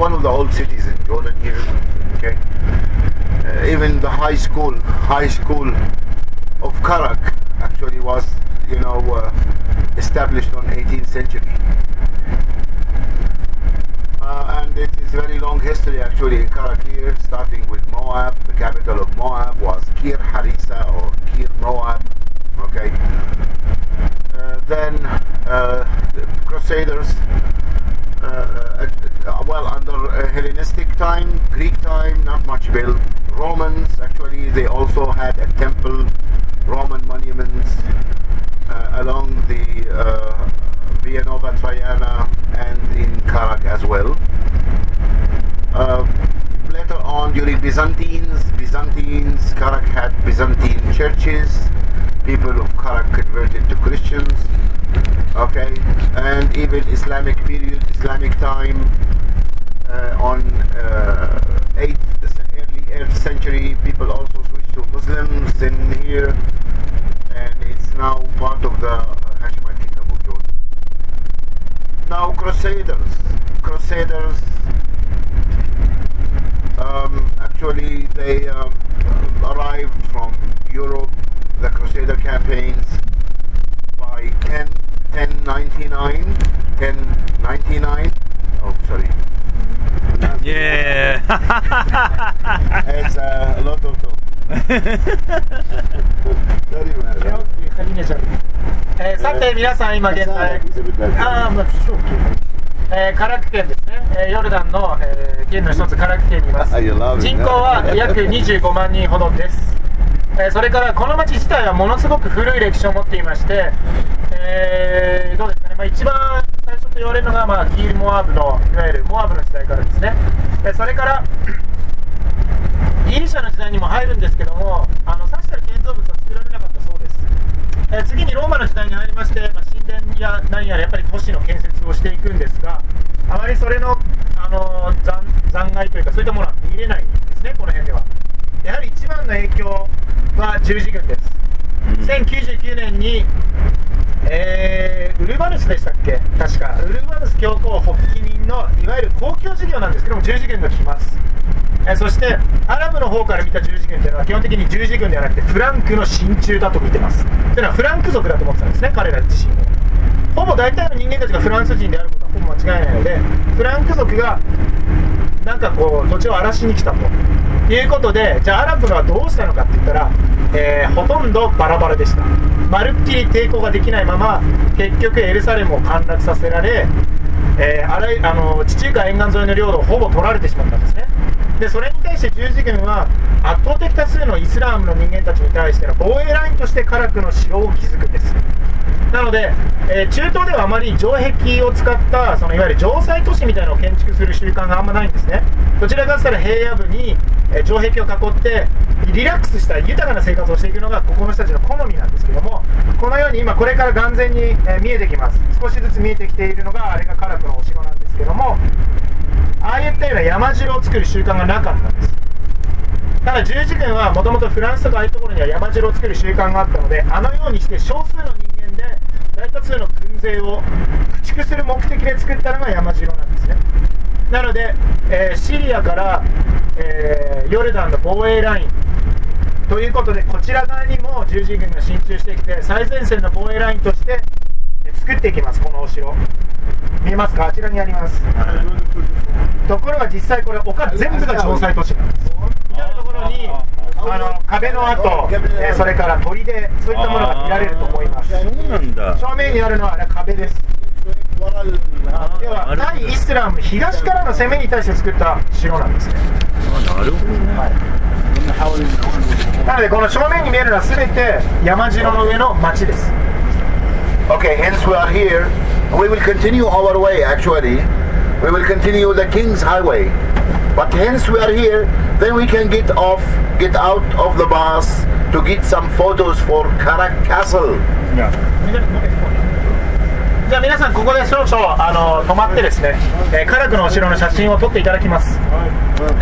one of the old cities in Jordan here. Okay, even the high school of Karak actually was, established on 18th century. And it is very long history actually in Karak here, starting with Moab. The capital of Moab was Kir Harisa or Kir Moab. Okay. Then the Crusaders, under Hellenistic time, Greek time, not much built. Romans, actually, they also had a temple, Roman monuments along the Via Nova Traiana and in Karak as well. Later on, during Byzantines, Karak had Byzantine churches. People of Karak converted to Christians. Okay, and even Islamic period, Islamic time, on early 8th century, people also switched to Muslims in here, and it's now part of the Hashemite Kingdom of Jordan. Now, Crusaders, actually they arrived from Europe, the Crusader campaigns, by 1099. Oh, sorry. Yeah. It's a lot of talk. Sorry, さて皆さん今現在カラク県ですね、ヨルダンの、県の一つカラク県にいます。人口は約25万人ほどです。それからこの町自体はものすごく古い歴史を持っていまして、どうですかね、一番最初と言われるのが、キール・モアブのいわゆるモアブの時代からですね。それからギリシャの時代にも入るんですけども、さしたる建造物は作られなかったそうです。次にローマの時代に入りまして、神殿や何やらやっぱり都市の建設をしていくんですが、あまりそれの、残骸というかそういったものは見れないんですね、この辺では。やはり一番の影響は十字軍です。1099年に、ウルバヌスでしたっけ、確かウルバヌス教皇発起人のいわゆる公共事業なんですけども、十字軍が来ます。そしてアラブの方から見た十字軍というのは基本的に十字軍ではなくてフランクの親中だと見てます。というのはフランク族だと思ってたんですね、彼ら自身も。ほぼ大体の人間たちがフランス人であることはほぼ間違いないので、フランク族がなんかこう土地を荒らしに来たということで、じゃあアラブはどうしたのかって言ったら、ほとんどバラバラでした。まるっきり抵抗ができないまま結局エルサレムを陥落させられ、地中海沿岸沿いの領土をほぼ取られてしまったんですね。でそれに対して十字軍は圧倒的多数のイスラームの人間たちに対しての防衛ラインとしてカラクの城を築くんです。なので、中東ではあまり城壁を使ったいわゆる城塞都市みたいなのを建築する習慣があんまないんですね。どちらかというと平野部に、城壁を囲ってリラックスした豊かな生活をしていくのがここの人たちの好みなんですけども、このように今これから眼前に、見えてきます。少しずつ見えてきているのがあれがカラクのお城なんですけども、ああいったような山城を作る習慣がなかったんです。ただ十字軍はもともとフランスとかああいうところには山城を作る習慣があったので、あのようにして少数の人間で大多数の軍勢を駆逐する目的で作ったのが山城なんですね。なので、シリアから、ヨルダンの防衛ラインということで、こちら側にも十字軍が進駐してきて最前線の防衛ラインとして作っていきます。このお城見えますか、あちらにあります。ところが実際これ丘全部が城塞都市なんです。至るところに壁の跡、それから砦、そういったものが見られると思います。 そうなんだ。 正面にあるのはあれ壁です。では対イスラム東からの攻めに対して作った城なんですね。 なるほどね。 なのでこの正面に見えるのは全て山城の上の町です。 Okay, hence we are here. We will continue our way actually. We will continue the King's Highway. But hence we are here, then we can get out of the bus to get some photos for Karak Castle. じゃあ皆さんここで少々止まってですね、カラクのお城の写真を撮っていただきます。